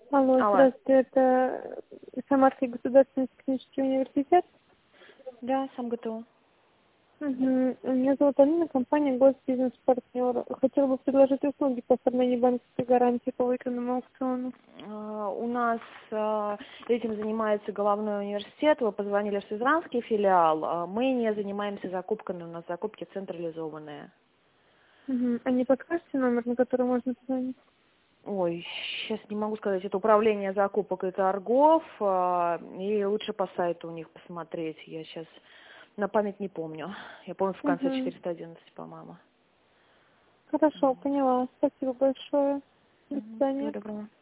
Алло, Алло. здравствуйте, это Самарский государственный технический университет. Да, сам ГТУ. Угу. Меня зовут Алина, компания Госбизнес-партнер. Хотела бы предложить услуги по оформлению банковской гарантии по выигранному аукциону. У нас этим занимается головной университет. Вы позвонили в Сызранский филиал. Мы не занимаемся закупками, у нас закупки централизованные. Угу. А не подскажете номер, на который можно позвонить? Ой, сейчас не могу сказать, это управление закупок и торгов, и лучше по сайту у них посмотреть. Я сейчас на память не помню. Я помню в конце Угу. 411, по-моему. Хорошо, поняла. Спасибо большое. До Всего свидания. доброго.